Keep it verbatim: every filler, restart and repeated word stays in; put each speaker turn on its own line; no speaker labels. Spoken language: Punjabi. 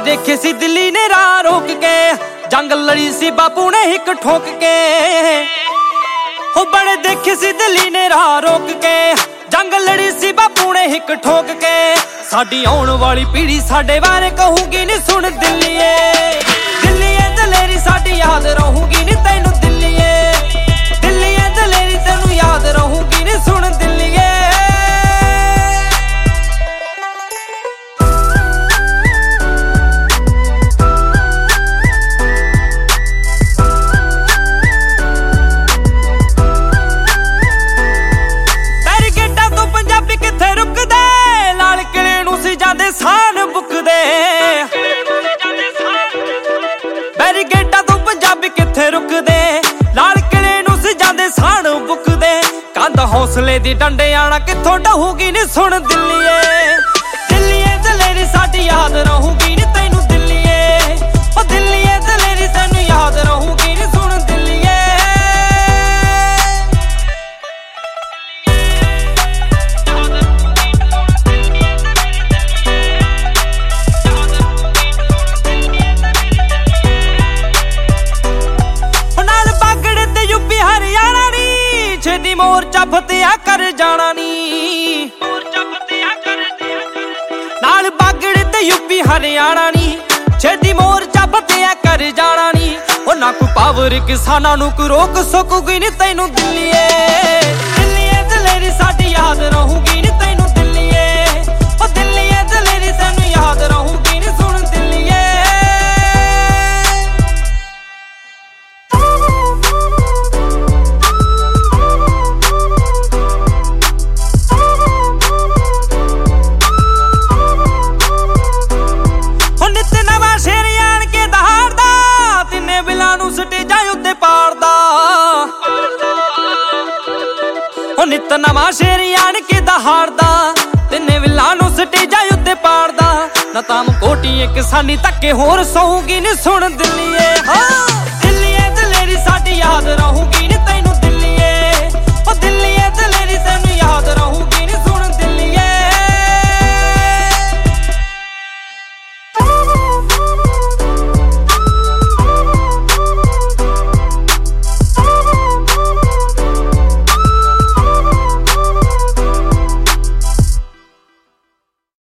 देखे सी दिल्ली ने राह रोक के, जंग लड़ी सी बापू ने हिक ठोक के। हो बड़े देखे सी दिल्ली ने राह रोक के, जंग लड़ी सी बापू ने हिक ठोक के। साडी आउण वाली पीढ़ी साडे बारे कहूगी नी सुन दिल्लीए, दिल्लीए दलेरी साडी याद रहूगी नी तैनू दिल्लीए, दिल्लीए दलेरी तैनू याद रहूगी नी सुन दिल्लीए। ਸਾਨ ਬੁੱਕਦੇ ਬੈਰੀਗੇਟਾਂ ਤੋਂ ਪੰਜਾਬੀ ਕਿੱਥੇ ਰੁਕਦੇ, ਲਾਲ ਕਿਲੇ ਨੂੰ ਸਜਾਂਦੇ ਸਾਨ ਬੁੱਕਦੇ। ਕੰਧ ਹੌਸਲੇ ਦੀ ਡੰਡੇ ਆਣਾ ਕਿੱਥੋਂ ਢਹੂਗੀ ਨੀ ਸੁਣ ਦਿੱਲੀਏ, ਦਿੱਲੀਏ ਦਲੇਰੀ ਸਾਡੀ ਯਾਦ ਰਹੂਗੀ ਨੀ ਤੈਨੂੰ ਦਿੱਲੀਏ, ਉਹ ਦਿੱਲੀਏ ਦਲੇਰੀ ਤੈਨੂੰ ਯਾਦ ਰਹੂਗੀ ਨੀ ਸੁਣ ਦਿੱਲੀਏ। ਛੇਤੀ ਮੋਰਚਾ ਫਤਿਆ ਕਰ ਜਾਣਾ ਨੀ, ਨਾਲ ਬਾਗੜ ਤੇ ਯੂਪੀ ਹਰਿਆਣਾ ਨੀ, ਛੇਤੀ ਮੋਰਚਾ ਫਤਿਆ ਕਰ ਜਾਣਾ ਨੀ। ਉਹ ਨਾ ਕੋਈ ਪਾਵਰ ਕਿਸਾਨਾਂ ਨੂੰ ਕੋਈ ਰੋਕ ਸਕੂਗੀ ਨੀ ਤੈਨੂੰ ਦਿੱਲੀਏ, ਦਿੱਲੀਏ ਦਲੇਰੀ ਸਾਡੀ ਯਾਦ ਰਹੂਗੀ ਨੀ ਤੈਨੂੰ ਦਿੱਲੀਏ, ਉਹ ਦਿੱਲੀਏ ਦਲੇਰੀ ਤੈਨੂੰ ਯਾਦ ਰਹੂਗੀ ਨੀ ਸੁਣ ਦਿੱਲੀਏ। ਸਟੇਜਾਂ ਉੱਤੇ ਪਾੜਦਾ ਉਹ ਨਿੱਤ ਨਵਾਂ ਸ਼ੇਰ ਆਣ ਕੇ ਦਹਾੜਦਾ, ਤਿੰਨੇ ਵਿਲਾਂ ਨੂੰ ਸਟੇਜਾਂ ਉੱਤੇ ਪਾੜਦਾ। ਨਾ ਤਾਮ ਕੋਟੀਏ ਕਿਸਾਨੀ ਧੱਕੇ ਹੋਰ ਸੌਂਗੀ ਨੀ ਸੁਣ ਦਿੱਲੀਏ, ਹਾਂ ਦਿੱਲੀਏ ਦਲੇਰੀ ਸਾਡੀ ਯਾਦ ਰਹੂ।